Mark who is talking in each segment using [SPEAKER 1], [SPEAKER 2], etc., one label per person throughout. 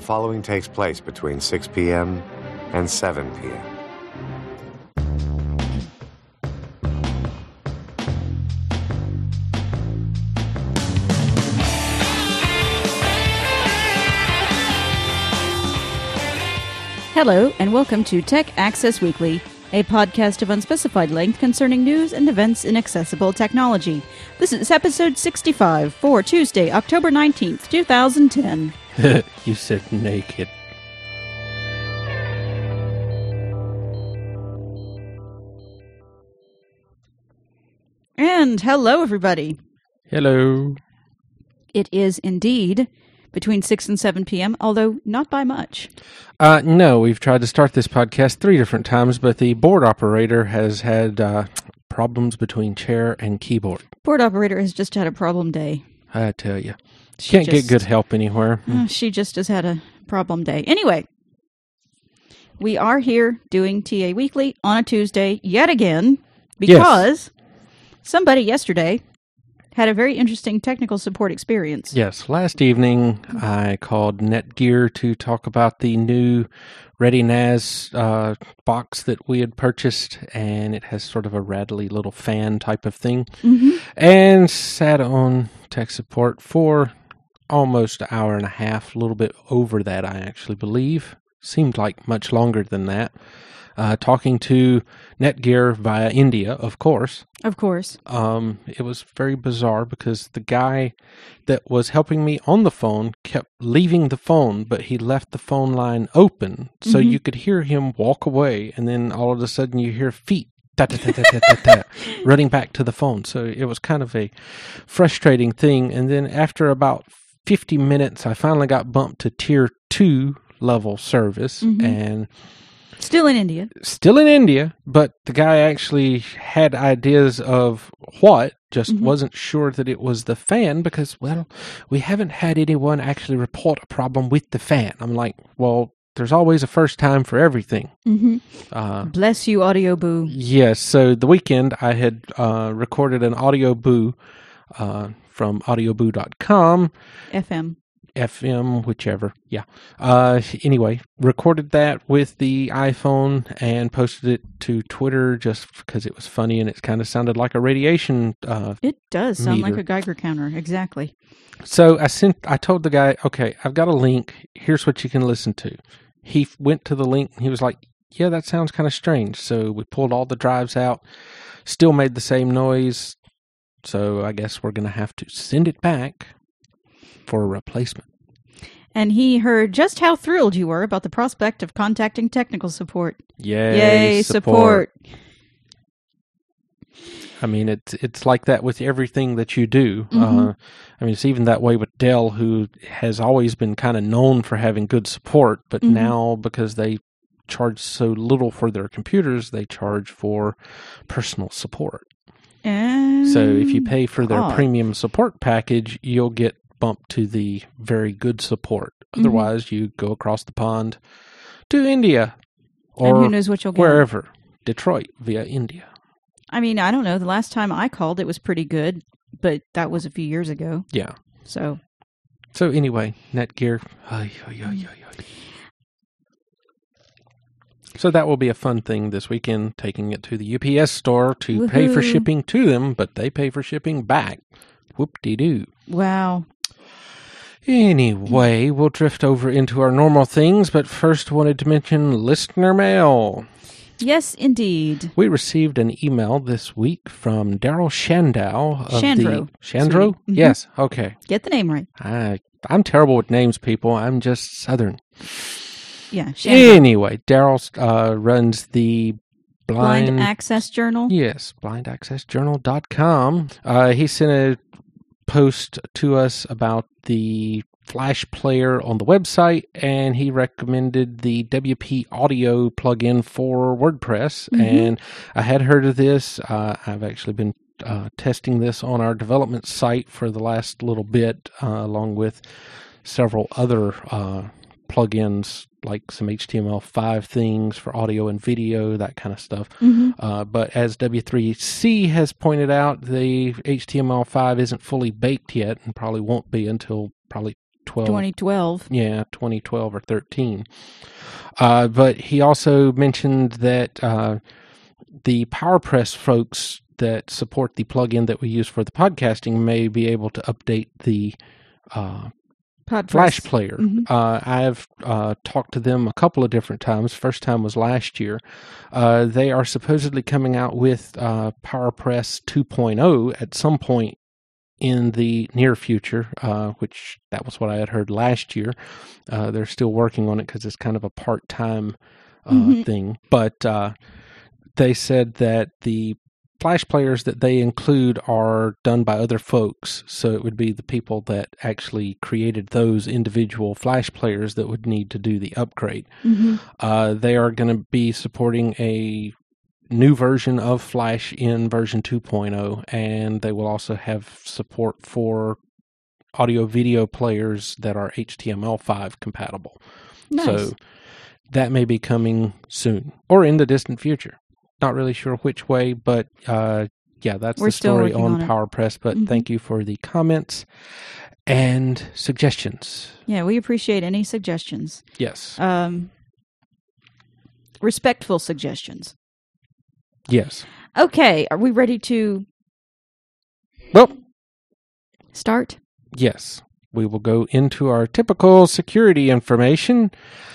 [SPEAKER 1] following takes place between 6 p.m. and 7 p.m.
[SPEAKER 2] Hello, and welcome to Tech Access Weekly, a podcast of unspecified length concerning news and events in accessible technology. This is episode 65 for Tuesday, October 19th, 2010.
[SPEAKER 3] You said naked.
[SPEAKER 2] And hello, everybody.
[SPEAKER 3] Hello.
[SPEAKER 2] It is indeed between 6 and 7 p.m., although not by much.
[SPEAKER 3] No, we've tried to start this podcast 3 different times, but the board operator has had problems between chair and keyboard.
[SPEAKER 2] Board operator has just had a problem day.
[SPEAKER 3] I tell you. Can't get good help anywhere.
[SPEAKER 2] She just has had a problem day. Anyway, we are here doing TA Weekly on a Tuesday yet again because somebody yesterday had a very interesting technical support experience.
[SPEAKER 3] Yes, last evening I called Netgear to talk about the new ReadyNAS box that we had purchased, and it has sort of a rattly little fan type of thing, and sat on tech support for almost an hour and a half, a little bit over that, I actually believe. Seemed like much longer than that. Talking to Netgear via India, of course.
[SPEAKER 2] Of course.
[SPEAKER 3] It was very bizarre because the guy that was helping me on the phone kept leaving the phone, but he left the phone line open, so you could hear him walk away, and then all of a sudden you hear feet running back to the phone. So it was kind of a frustrating thing. And then after about 50 minutes, I finally got bumped to tier 2 level service, and
[SPEAKER 2] Still in India,
[SPEAKER 3] but the guy actually had ideas of what, just wasn't sure that it was the fan because, well, we haven't had anyone actually report a problem with the fan. I'm like, well, there's always a first time for everything.
[SPEAKER 2] Bless you, Audio Boo.
[SPEAKER 3] Yes, so the weekend I had recorded an Audio Boo from audioboo.com. FM, whichever. Yeah. Anyway, recorded that with the iPhone and posted it to Twitter just because it was funny and it kind of sounded like a radiation
[SPEAKER 2] It does sound
[SPEAKER 3] meter.
[SPEAKER 2] like a Geiger counter, exactly.
[SPEAKER 3] So I told the guy, okay, I've got a link. Here's what you can listen to. He went to the link and he was like, yeah, that sounds kind of strange. So we pulled all the drives out, still made the same noise. So I guess we're going to have to send it back for a replacement.
[SPEAKER 2] And he heard just how thrilled you were about the prospect of contacting technical support.
[SPEAKER 3] Yay, support. I mean, it's like that with everything that you do. I mean, it's even that way with Dell, who has always been kind of known for having good support, but now because they charge so little for their computers, they charge for personal support. So if you pay for their premium support package, you'll get bumped to the very good support. Otherwise, you go across the pond to India or
[SPEAKER 2] and who knows what you'll get.
[SPEAKER 3] Wherever. Detroit via India.
[SPEAKER 2] I mean, I don't know. The last time I called, it was pretty good, but that was a few years ago.
[SPEAKER 3] Yeah.
[SPEAKER 2] So
[SPEAKER 3] anyway, Netgear. So that will be a fun thing this weekend, taking it to the UPS store to pay for shipping to them, but they pay for shipping back. Whoop-de-doo.
[SPEAKER 2] Wow.
[SPEAKER 3] Anyway, we'll drift over into our normal things, but first wanted to mention listener mail.
[SPEAKER 2] Yes, indeed.
[SPEAKER 3] We received an email this week from Daryl Shandow.
[SPEAKER 2] Shandro?
[SPEAKER 3] Yes, okay.
[SPEAKER 2] Get the name right.
[SPEAKER 3] I'm terrible with names, people. I'm just Southern.
[SPEAKER 2] Yeah, Shandro.
[SPEAKER 3] Anyway, Daryl runs the
[SPEAKER 2] Blind Access Journal?
[SPEAKER 3] Yes, blindaccessjournal.com. He sent a post to us about the Flash player on the website, and he recommended the WP Audio plugin for WordPress. And I had heard of this. I've actually been testing this on our development site for the last little bit, along with several other plugins, like some HTML5 things for audio and video, that kind of stuff. But as W3C has pointed out, the HTML5 isn't fully baked yet and probably won't be until probably
[SPEAKER 2] 2012.
[SPEAKER 3] Yeah, 2012 or 13. But he also mentioned that the PowerPress folks that support the plugin that we use for the podcasting may be able to update the Flash player. I've talked to them a couple of different times. First time was last year. They are supposedly coming out with PowerPress 2.0 at some point in the near future, which that was what I had heard last year. They're still working on it because it's kind of a part-time thing. But they said that the Flash players that they include are done by other folks, so it would be the people that actually created those individual Flash players that would need to do the upgrade. They are going to be supporting a new version of Flash in version 2.0, and they will also have support for audio-video players that are HTML5 compatible.
[SPEAKER 2] Nice.
[SPEAKER 3] So that may be coming soon, or in the distant future. Not really sure which way, but that's the story on PowerPress. But thank you for the comments and suggestions.
[SPEAKER 2] Yeah, we appreciate any suggestions.
[SPEAKER 3] Yes.
[SPEAKER 2] Respectful suggestions.
[SPEAKER 3] Yes.
[SPEAKER 2] Okay, are we ready to start?
[SPEAKER 3] Yes. We will go into our typical security information.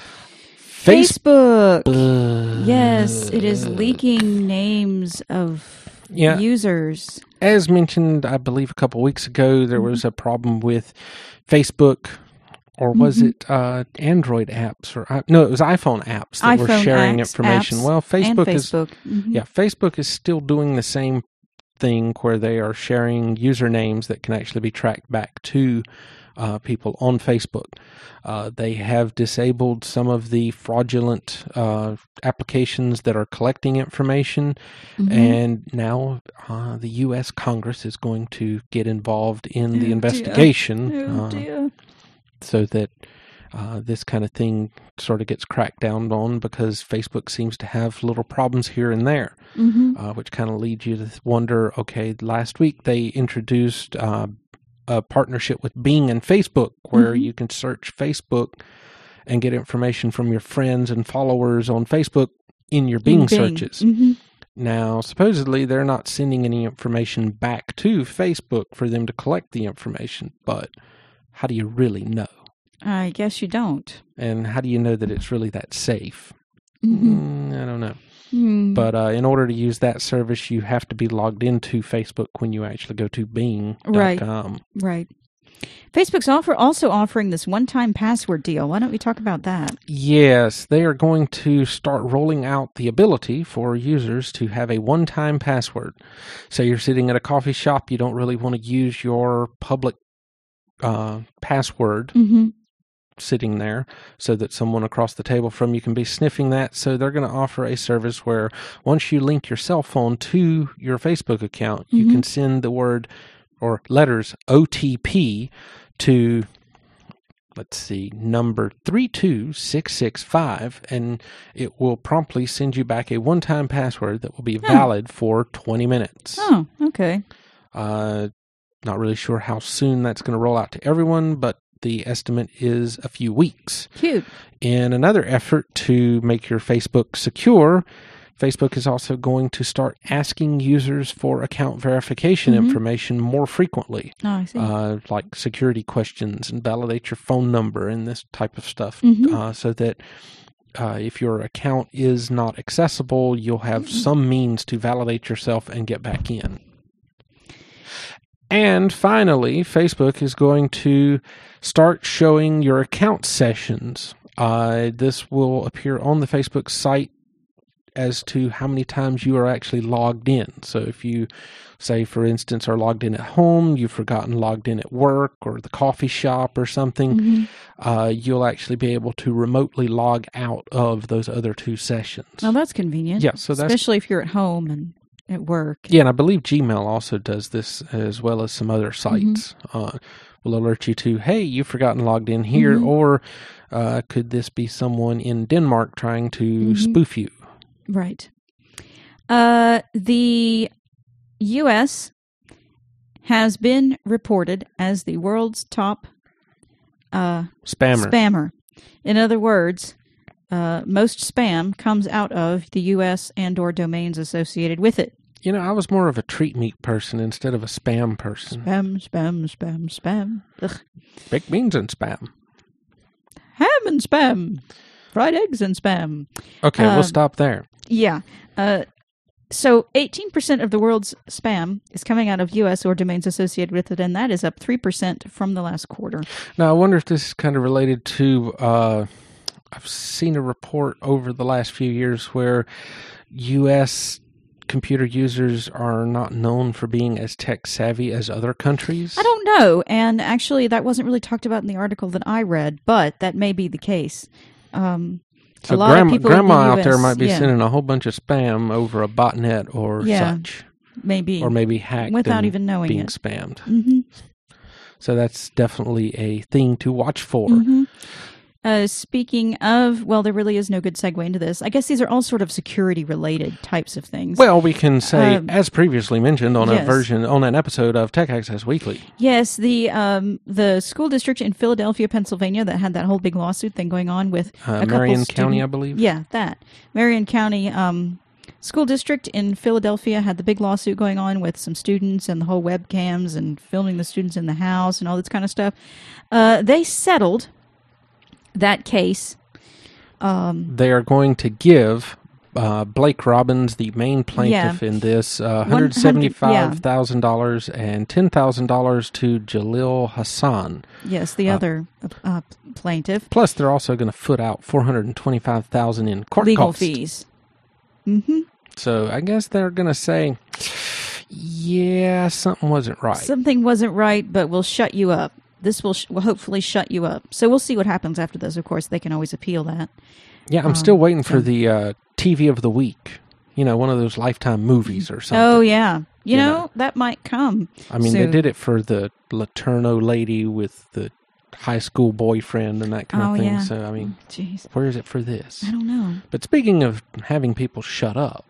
[SPEAKER 2] Facebook. Yes, it is leaking names of users.
[SPEAKER 3] As mentioned, I believe a couple of weeks ago, there was a problem with Facebook, or was it Android apps? No, it was iPhone apps that were sharing information. Well, Facebook is still doing the same thing where they are sharing usernames that can actually be tracked back to people on Facebook. They have disabled some of the fraudulent applications that are collecting information, and now the U.S. Congress is going to get involved in the investigation so that this kind of thing sort of gets cracked down on, because Facebook seems to have little problems here and there, which kind of leads you to wonder, okay, last week they introduced a partnership with Bing and Facebook, where you can search Facebook and get information from your friends and followers on Facebook in your Bing searches. Now, supposedly, they're not sending any information back to Facebook for them to collect the information, but how do you really know?
[SPEAKER 2] I guess you don't.
[SPEAKER 3] And how do you know that it's really that safe? I don't know. But in order to use that service, you have to be logged into Facebook when you actually go to Bing.com.
[SPEAKER 2] Right. Facebook's also offering this one-time password deal. Why don't we talk about that?
[SPEAKER 3] Yes, they are going to start rolling out the ability for users to have a one-time password. So you're sitting at a coffee shop, you don't really want to use your public password sitting there so that someone across the table from you can be sniffing that. So they're going to offer a service where once you link your cell phone to your Facebook account, you can send the word or letters OTP to, let's see, number 32665, and it will promptly send you back a one-time password that will be valid for 20 minutes.
[SPEAKER 2] Oh, okay.
[SPEAKER 3] Not really sure how soon that's going to roll out to everyone, but the estimate is a few weeks.
[SPEAKER 2] Cute.
[SPEAKER 3] In another effort to make your Facebook secure, Facebook is also going to start asking users for account verification information more frequently.
[SPEAKER 2] Oh, I see.
[SPEAKER 3] Like security questions and validate your phone number and this type of stuff, so that if your account is not accessible, you'll have some means to validate yourself and get back in. And finally, Facebook is going to start showing your account sessions. This will appear on the Facebook site as to how many times you are actually logged in. So if you, say, for instance, are logged in at home, you've forgotten logged in at work or the coffee shop or something, you'll actually be able to remotely log out of those other two sessions.
[SPEAKER 2] Well, that's convenient.
[SPEAKER 3] Yeah, so
[SPEAKER 2] especially if you're at home and at work.
[SPEAKER 3] Yeah, and I believe Gmail also does this, as well as some other sites. Will alert you to, hey, you've forgotten logged in here, or could this be someone in Denmark trying to spoof you?
[SPEAKER 2] Right. The U.S. has been reported as the world's top spammer. In other words, most spam comes out of the U.S. and/or domains associated with it.
[SPEAKER 3] You know, I was more of a treat meat person instead of a spam person.
[SPEAKER 2] Spam. Ugh.
[SPEAKER 3] Baked beans and spam.
[SPEAKER 2] Ham and spam. Fried eggs and spam.
[SPEAKER 3] Okay, we'll stop there.
[SPEAKER 2] Yeah. So 18% of the world's spam is coming out of U.S. or domains associated with it, and that is up 3% from the last quarter.
[SPEAKER 3] Now, I wonder if this is kind of related to, I've seen a report over the last few years where U.S. computer users are not known for being as tech savvy as other countries.
[SPEAKER 2] I don't know, and actually that wasn't really talked about in the article that I read, but that may be the case.
[SPEAKER 3] So
[SPEAKER 2] a lot of people
[SPEAKER 3] grandma
[SPEAKER 2] in the
[SPEAKER 3] out there
[SPEAKER 2] US,
[SPEAKER 3] might be
[SPEAKER 2] yeah.
[SPEAKER 3] sending a whole bunch of spam over a botnet or such.
[SPEAKER 2] Maybe.
[SPEAKER 3] Or maybe hacked
[SPEAKER 2] without
[SPEAKER 3] and
[SPEAKER 2] even knowing
[SPEAKER 3] being
[SPEAKER 2] it.
[SPEAKER 3] spammed.
[SPEAKER 2] Mm-hmm.
[SPEAKER 3] So that's definitely a thing to watch for.
[SPEAKER 2] Mm-hmm. Speaking of, well, there really is no good segue into this. I guess these are all sort of security-related types of things.
[SPEAKER 3] Well, we can say, as previously mentioned on
[SPEAKER 2] yes.
[SPEAKER 3] an episode of Tech Access Weekly.
[SPEAKER 2] Yes, the school district in Philadelphia, Pennsylvania, that had that whole big lawsuit thing going on with a
[SPEAKER 3] Marion
[SPEAKER 2] couple
[SPEAKER 3] County, I believe.
[SPEAKER 2] Yeah, that Marion County school district in Philadelphia had the big lawsuit going on with some students and the whole webcams and filming the students in the house and all this kind of stuff. They settled that case.
[SPEAKER 3] They are going to give Blake Robbins, the main plaintiff in this, $175,000 and $10,000 to Jalil Hassan.
[SPEAKER 2] Yes, the other plaintiff.
[SPEAKER 3] Plus, they're also going to foot out $425,000 in court
[SPEAKER 2] legal
[SPEAKER 3] costs.
[SPEAKER 2] fees. Mm-hmm.
[SPEAKER 3] So I guess they're going to say, yeah, something wasn't right.
[SPEAKER 2] Something wasn't right, but we'll shut you up. This will hopefully shut you up. So we'll see what happens after this. Of course, they can always appeal that.
[SPEAKER 3] Yeah, I'm still waiting for the TV of the week. You know, one of those Lifetime movies or something.
[SPEAKER 2] Oh, yeah. You know, that might come.
[SPEAKER 3] I mean,
[SPEAKER 2] soon.
[SPEAKER 3] they did it for the Laterno lady with the high school boyfriend and that kind of thing.
[SPEAKER 2] Yeah.
[SPEAKER 3] So, I mean,
[SPEAKER 2] jeez.
[SPEAKER 3] Where is it for this?
[SPEAKER 2] I don't know.
[SPEAKER 3] But speaking of having people shut up,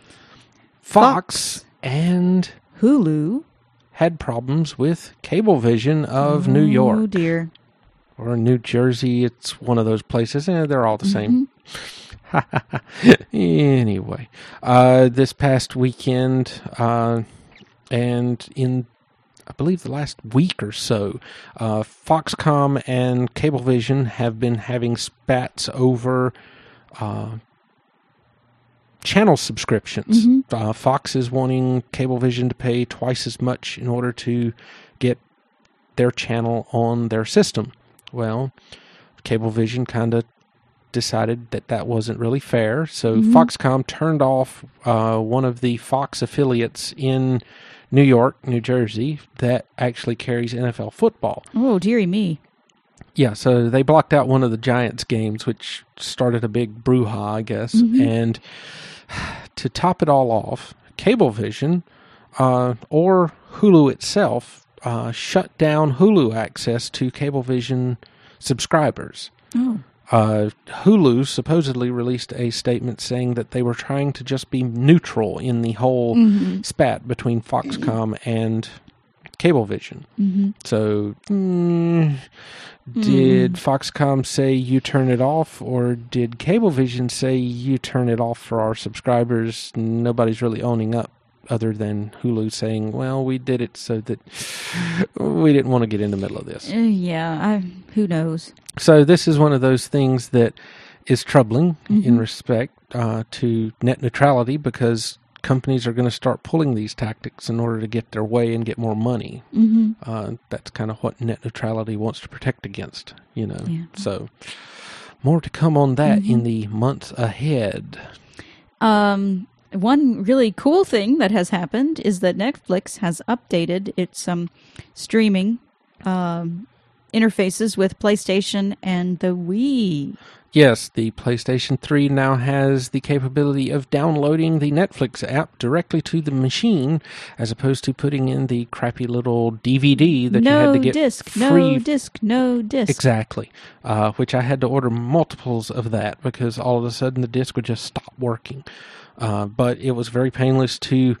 [SPEAKER 3] Fox and
[SPEAKER 2] Hulu
[SPEAKER 3] had problems with Cablevision of New York.
[SPEAKER 2] Oh, dear.
[SPEAKER 3] Or New Jersey. It's one of those places. They're all the same. Anyway, this past weekend and in, I believe, the last week or so, Foxcom and Cablevision have been having spats over channel subscriptions. Fox is wanting Cablevision to pay twice as much in order to get their channel on their system. Well, Cablevision kind of decided that wasn't really fair, so Foxcom turned off one of the Fox affiliates in New York, New Jersey, that actually carries NFL football.
[SPEAKER 2] Oh, dearie me.
[SPEAKER 3] Yeah, so they blocked out one of the Giants games, which started a big brouhaha, I guess. And to top it all off, Cablevision, or Hulu itself, shut down Hulu access to Cablevision subscribers.
[SPEAKER 2] Oh.
[SPEAKER 3] Hulu supposedly released a statement saying that they were trying to just be neutral in the whole spat between Foxcom and Cablevision. So, did Foxcom say you turn it off, or did Cablevision say you turn it off for our subscribers? Nobody's really owning up, other than Hulu saying, well, we did it so that we didn't want to get in the middle of this.
[SPEAKER 2] Who knows?
[SPEAKER 3] So this is one of those things that is troubling in respect to net neutrality, because companies are going to start pulling these tactics in order to get their way and get more money. That's kind of what net neutrality wants to protect against, you know. Yeah. So more to come on that in the months ahead.
[SPEAKER 2] One really cool thing that has happened is that Netflix has updated its streaming interfaces with PlayStation and the Wii.
[SPEAKER 3] Yes, the PlayStation 3 now has the capability of downloading the Netflix app directly to the machine, as opposed to putting in the crappy little DVD that you had to get free.
[SPEAKER 2] No disc.
[SPEAKER 3] Exactly, which I had to order multiples of that because all of a sudden the disc would just stop working. But it was very painless to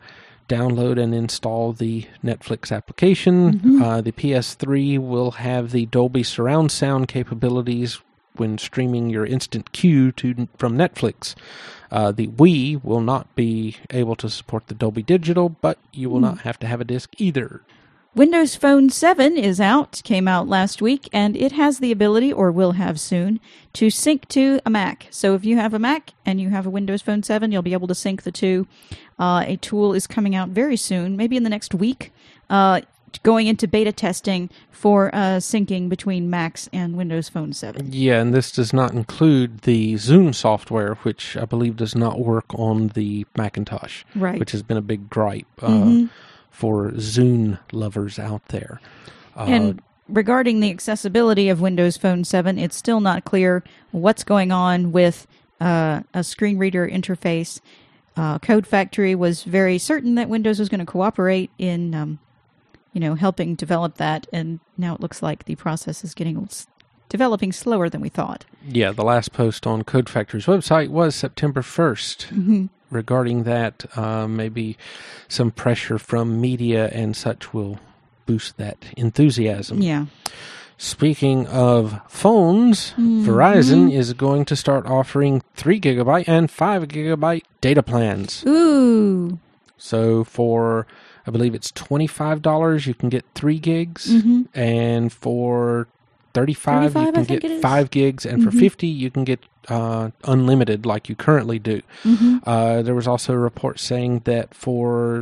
[SPEAKER 3] download and install the Netflix application. The PS3 will have the Dolby surround sound capabilities when streaming your instant queue from Netflix. The Wii will not be able to support the Dolby Digital, but you will not have to have a disc either.
[SPEAKER 2] Windows Phone 7 is out, came out last week, and it has the ability, or will have soon, to sync to a Mac. So if you have a Mac and you have a Windows Phone 7, you'll be able to sync the two. A tool is coming out very soon, maybe in the next week, going into beta testing for syncing between Macs and Windows Phone 7.
[SPEAKER 3] Yeah, and this does not include the Zune software, which I believe does not work on the Macintosh,
[SPEAKER 2] Right.
[SPEAKER 3] which has been a big gripe for Zune lovers out there.
[SPEAKER 2] And regarding the accessibility of Windows Phone 7, it's still not clear what's going on with a screen reader interface. Code Factory was very certain that Windows was going to cooperate in helping develop that, and now it looks like the process is developing slower than we thought.
[SPEAKER 3] Yeah, the last post on Code Factory's website was September 1st. Regarding that, maybe some pressure from media and such will boost that enthusiasm.
[SPEAKER 2] Yeah.
[SPEAKER 3] Speaking of phones, Verizon is going to start offering 3 gigabyte and 5 gigabyte data plans.
[SPEAKER 2] Ooh.
[SPEAKER 3] So for, I believe it's $25, you can get 3 gigs, and for $35 you can get 5 gigs, and for $50 you can get unlimited like you currently do. There was also a report saying that for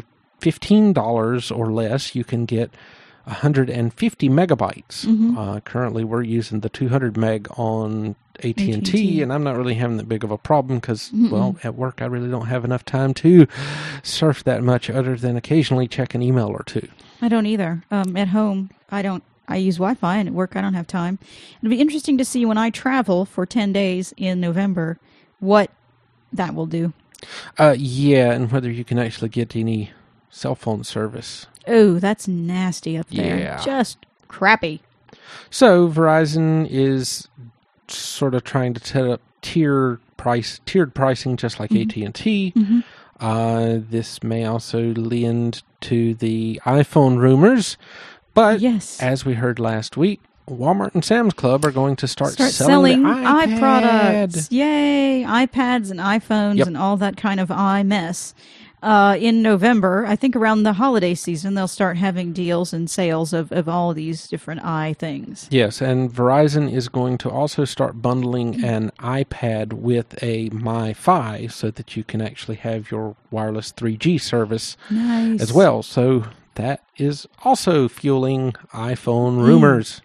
[SPEAKER 3] $15 or less you can get 150 megabytes. Currently we're using the 200 meg on AT&T, and I'm not really having that big of a problem because, well, at work I really don't have enough time to surf that much other than occasionally check an email or two.
[SPEAKER 2] I don't either. At home, I use Wi-Fi, and at work I don't have time. It'll be interesting to see when I travel for 10 days in November what that will do.
[SPEAKER 3] Yeah, and whether you can actually get any cell phone service.
[SPEAKER 2] Oh, that's nasty up there.
[SPEAKER 3] Yeah.
[SPEAKER 2] Just crappy.
[SPEAKER 3] So Verizon is sort of trying to set up tiered pricing just like AT&T. This may also lend to the iPhone rumors. But
[SPEAKER 2] yes,
[SPEAKER 3] as we heard last week, Walmart and Sam's Club are going to start
[SPEAKER 2] selling
[SPEAKER 3] iPad
[SPEAKER 2] products. Yay! iPads and iPhones and all that kind of mess. In November, I think around the holiday season, they'll start having deals and sales of all of these different things.
[SPEAKER 3] Yes, and Verizon is going to also start bundling an iPad with a MiFi so that you can actually have your wireless 3G service as well. So that is also fueling iPhone rumors.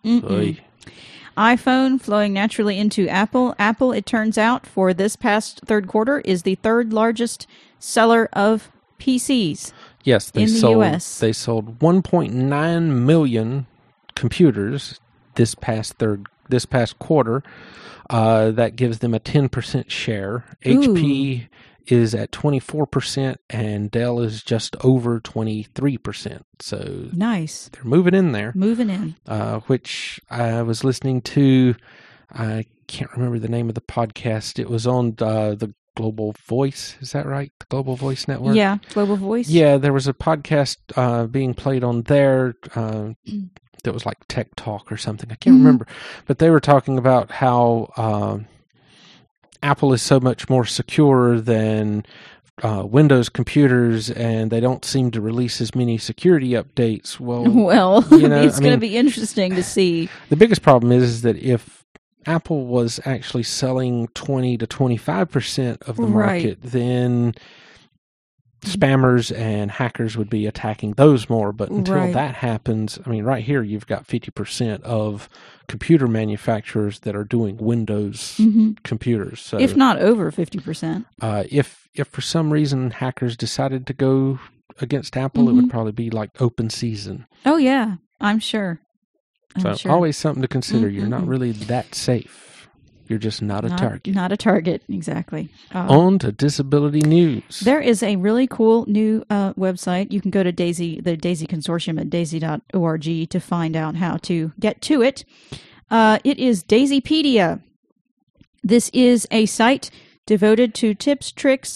[SPEAKER 2] iPhone flowing naturally into Apple. Apple, it turns out, for this past third quarter, is the third largest seller of PCs.
[SPEAKER 3] Yes,
[SPEAKER 2] in the U.S.
[SPEAKER 3] They sold 1.9 million computers this past quarter. That gives them a 10% share. HP is at 24%, and Dell is just over 23%. So
[SPEAKER 2] nice.
[SPEAKER 3] They're moving in there.
[SPEAKER 2] Moving in.
[SPEAKER 3] Which I was listening to. I can't remember the name of the podcast. It was on the Global Voice. Is that right? The Global Voice Network?
[SPEAKER 2] Yeah, Global Voice.
[SPEAKER 3] Yeah, there was a podcast being played on there that was like Tech Talk or something. I can't remember. But they were talking about how Apple is so much more secure than Windows computers, and they don't seem to release as many security updates. Well,
[SPEAKER 2] it's going to be interesting to see.
[SPEAKER 3] The biggest problem is that if Apple was actually selling 20 to 25% of the market, then spammers and hackers would be attacking those more. But until that happens, I mean, right here you've got 50% of computer manufacturers that are doing Windows computers. So,
[SPEAKER 2] if not over 50%.
[SPEAKER 3] If for some reason hackers decided to go against Apple, it would probably be like open season.
[SPEAKER 2] Oh, yeah, I'm sure.
[SPEAKER 3] Always something to consider. You're not really that safe. You're just not a target. Not
[SPEAKER 2] a target, exactly.
[SPEAKER 3] On to disability news.
[SPEAKER 2] There is a really cool new website. You can go to the DAISY Consortium at daisy.org to find out how to get to it. It is Daisypedia. This is a site devoted to tips, tricks,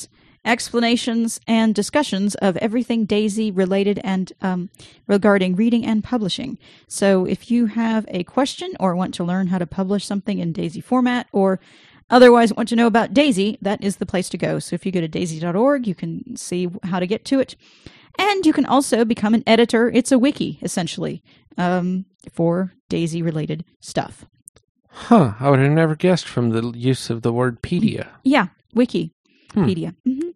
[SPEAKER 2] explanations and discussions of everything Daisy related and regarding reading and publishing. So if you have a question or want to learn how to publish something in Daisy format or otherwise want to know about Daisy, that is the place to go. So if you go to daisy.org, you can see how to get to it. And you can also become an editor. It's a wiki, essentially, for Daisy-related stuff.
[SPEAKER 3] Huh. I would have never guessed from the use of the word pedia.
[SPEAKER 2] Yeah, Wikipedia.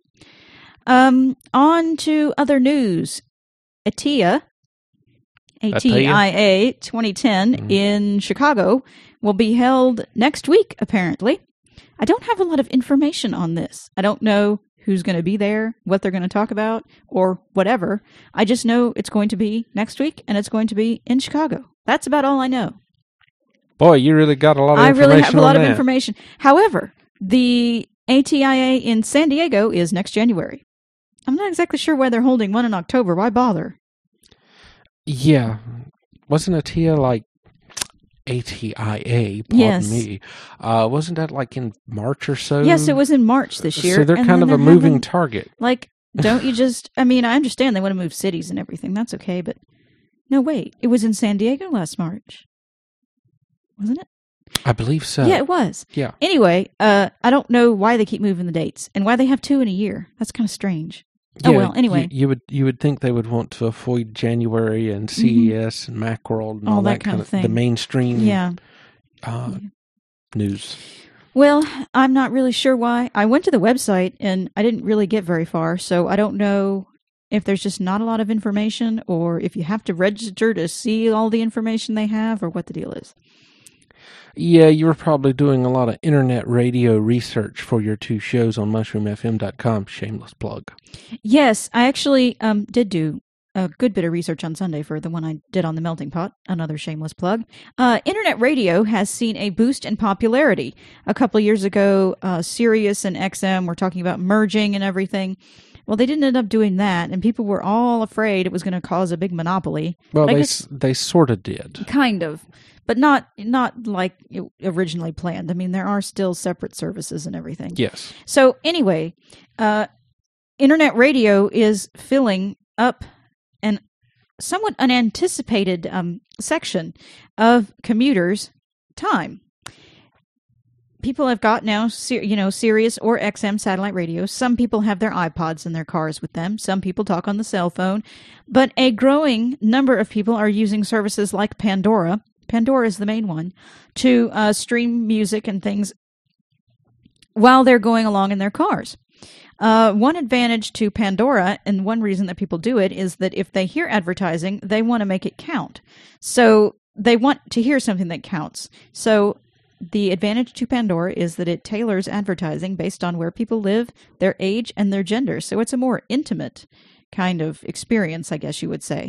[SPEAKER 2] On to other news. ATIA 2010 in Chicago will be held next week, apparently. I don't have a lot of information on this. I don't know who's going to be there, what they're going to talk about, or whatever. I just know it's going to be next week, and it's going to be in Chicago. That's about all I know.
[SPEAKER 3] Boy, you really got a lot of information.
[SPEAKER 2] I really have a lot of information. However, the ATIA in San Diego is next January. I'm not exactly sure why they're holding one in October. Why bother?
[SPEAKER 3] Yeah. Wasn't ATIA like ATIA, pardon me. Wasn't that like in March or so?
[SPEAKER 2] Yes, it was in March this year.
[SPEAKER 3] So they're kind of a moving target.
[SPEAKER 2] Like, don't you just... I mean, I understand they want to move cities and everything. That's okay, but... No, wait. It was in San Diego last March. Wasn't it?
[SPEAKER 3] I believe so.
[SPEAKER 2] Yeah, it was.
[SPEAKER 3] Yeah.
[SPEAKER 2] Anyway, I don't know why they keep moving the dates and why they have 2 in a year. That's kind of strange. Yeah, well, anyway.
[SPEAKER 3] You would think they would want to avoid January and CES and Macworld and all that kind of thing. The mainstream news.
[SPEAKER 2] Well, I'm not really sure why. I went to the website and I didn't really get very far, so I don't know if there's just not a lot of information or if you have to register to see all the information they have or what the deal is.
[SPEAKER 3] Yeah, you were probably doing a lot of internet radio research for your 2 shows on mushroomfm.com. Shameless plug.
[SPEAKER 2] Yes, I actually did do a good bit of research on Sunday for the one I did on the Melting Pot. Another shameless plug. Internet radio has seen a boost in popularity. A couple of years ago, Sirius and XM were talking about merging and everything. Well, they didn't end up doing that, and people were all afraid it was going to cause a big monopoly.
[SPEAKER 3] Well, they sort of did.
[SPEAKER 2] Kind of. But not like it originally planned. I mean, there are still separate services and everything.
[SPEAKER 3] Yes.
[SPEAKER 2] So anyway, internet radio is filling up an somewhat unanticipated section of commuters' time. People have got now, Sirius or XM satellite radios. Some people have their iPods in their cars with them. Some people talk on the cell phone. But a growing number of people are using services like Pandora. Pandora is the main one, to stream music and things while they're going along in their cars. One advantage to Pandora, and one reason that people do it, is that if they hear advertising, they want to make it count. So they want to hear something that counts. So the advantage to Pandora is that it tailors advertising based on where people live, their age, and their gender. So it's a more intimate kind of experience, I guess you would say.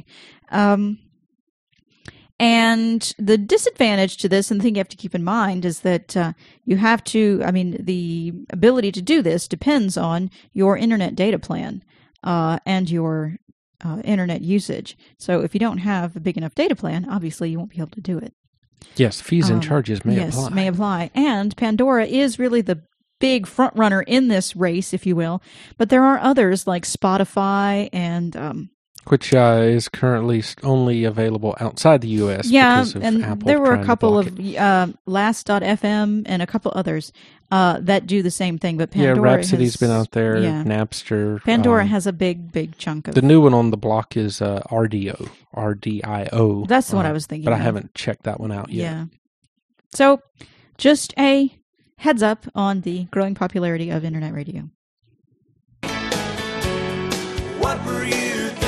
[SPEAKER 2] And the disadvantage to this, and the thing you have to keep in mind, is that you have to, the ability to do this depends on your internet data plan and your internet usage. So if you don't have a big enough data plan, obviously you won't be able to do it.
[SPEAKER 3] Yes, fees and charges may apply.
[SPEAKER 2] Yes, may apply. And Pandora is really the big front runner in this race, if you will. But there are others like Spotify and...
[SPEAKER 3] which is currently only available outside the U.S. because of
[SPEAKER 2] and
[SPEAKER 3] Apple
[SPEAKER 2] there were a couple of Last.fm and a couple others that do the same thing. But Pandora
[SPEAKER 3] Rhapsody's been out there, Napster.
[SPEAKER 2] Pandora has a big chunk of...
[SPEAKER 3] The new one on the block is RDO.
[SPEAKER 2] That's what I was thinking
[SPEAKER 3] But
[SPEAKER 2] of.
[SPEAKER 3] I haven't checked that one out yet.
[SPEAKER 2] Yeah. So, just a heads up on the growing popularity of internet radio.
[SPEAKER 4] What were you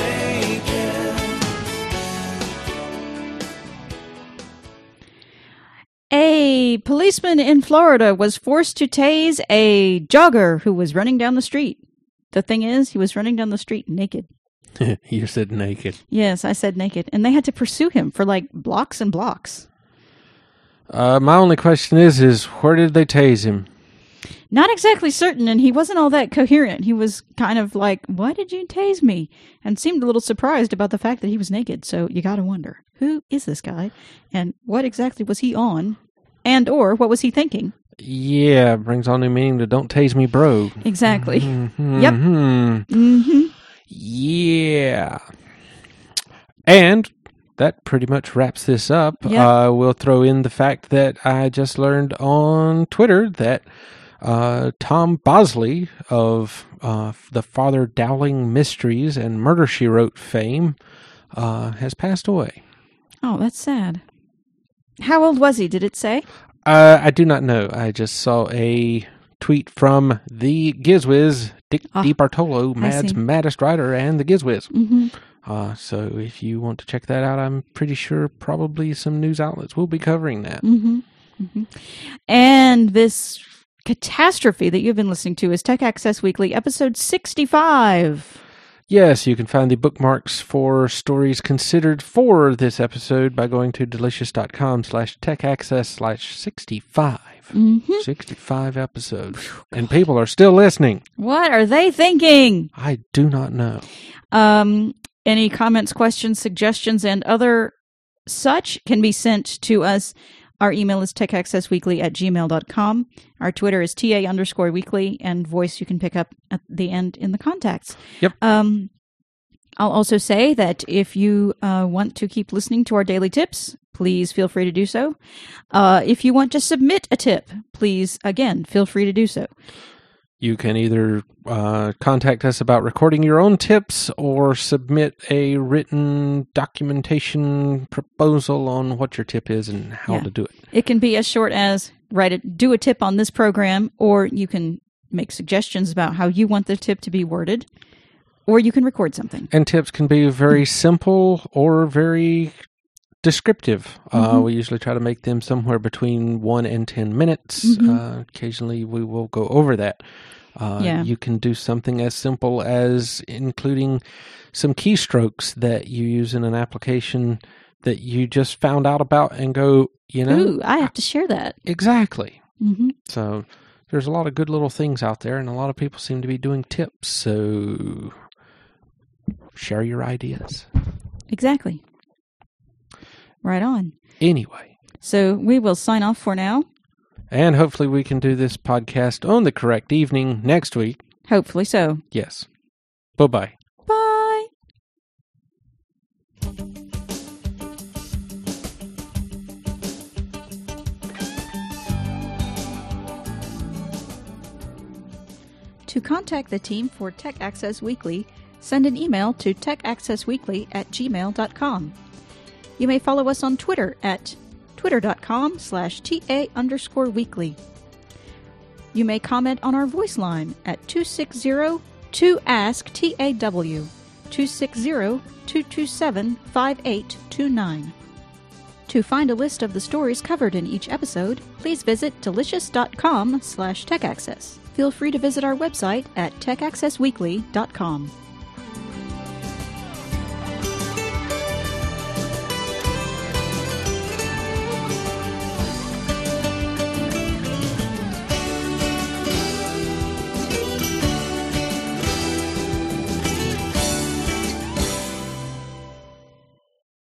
[SPEAKER 2] A policeman in Florida was forced to tase a jogger who was running down the street. The thing is, he was running down the street naked.
[SPEAKER 3] You said naked.
[SPEAKER 2] Yes, I said naked. And they had to pursue him for like blocks and blocks.
[SPEAKER 3] My only question is where did they tase him?
[SPEAKER 2] Not exactly certain, and he wasn't all that coherent. He was kind of like, why did you tase me? And seemed a little surprised about the fact that he was naked. So you got to wonder, who is this guy? And what exactly was he on? And or what was he thinking?
[SPEAKER 3] Yeah, brings on new meaning to "Don't Tase Me, Bro."
[SPEAKER 2] Exactly.
[SPEAKER 3] Mm-hmm.
[SPEAKER 2] Yep. Mm-hmm.
[SPEAKER 3] Yeah. And that pretty much wraps this up.
[SPEAKER 2] Yep.
[SPEAKER 3] We'll throw in the fact that I just learned on Twitter that Tom Bosley of the Father Dowling Mysteries and Murder, She Wrote fame has passed away.
[SPEAKER 2] Oh, that's sad. How old was he? Did it say?
[SPEAKER 3] I do not know. I just saw a tweet from the Gizwiz, Dick DiBartolo, Mad's
[SPEAKER 2] see.
[SPEAKER 3] Maddest Writer, and the Gizwiz.
[SPEAKER 2] Mm-hmm.
[SPEAKER 3] So if you want to check that out, I'm pretty sure probably some news outlets will be covering that.
[SPEAKER 2] Mm-hmm. Mm-hmm. And this catastrophe that you've been listening to is Tech Access Weekly, episode 65.
[SPEAKER 3] Yes, you can find the bookmarks for stories considered for this episode by going to delicious.com/techaccess/65.
[SPEAKER 2] Mm-hmm.
[SPEAKER 3] 65 episodes. And people are still listening.
[SPEAKER 2] What are they thinking?
[SPEAKER 3] I do not know.
[SPEAKER 2] Any comments, questions, suggestions, and other such can be sent to us. Our email is techaccessweekly@gmail.com. Our Twitter is TA_weekly, and voice you can pick up at the end in the contacts.
[SPEAKER 3] Yep.
[SPEAKER 2] I'll also say that if you want to keep listening to our daily tips, please feel free to do so. If you want to submit a tip, please, again, feel free to do so.
[SPEAKER 3] You can either contact us about recording your own tips or submit a written documentation proposal on what your tip is and how to do it.
[SPEAKER 2] It can be as short as do a tip on this program, or you can make suggestions about how you want the tip to be worded, or you can record something.
[SPEAKER 3] And tips can be very simple or very descriptive. We usually try to make them somewhere between 1 and 10 minutes. Occasionally we will go over that. You can do something as simple as including some keystrokes that you use in an application that you just found out about and go,
[SPEAKER 2] Ooh, I have to share that.
[SPEAKER 3] Exactly.
[SPEAKER 2] Mm-hmm.
[SPEAKER 3] So there's a lot of good little things out there, and a lot of people seem to be doing tips. So share your ideas.
[SPEAKER 2] Exactly. Right on.
[SPEAKER 3] Anyway.
[SPEAKER 2] So we will sign off for now.
[SPEAKER 3] And hopefully we can do this podcast on the correct evening next week.
[SPEAKER 2] Hopefully so.
[SPEAKER 3] Yes. Bye-bye.
[SPEAKER 2] Bye. To contact the team for Tech Access Weekly, send an email to techaccessweekly@gmail.com. You may follow us on Twitter at twitter.com/TA_weekly. You may comment on our voice line at 260-2ASK-TAW, 260-227-5829. To find a list of the stories covered in each episode, please visit delicious.com/techaccess. Feel free to visit our website at techaccessweekly.com.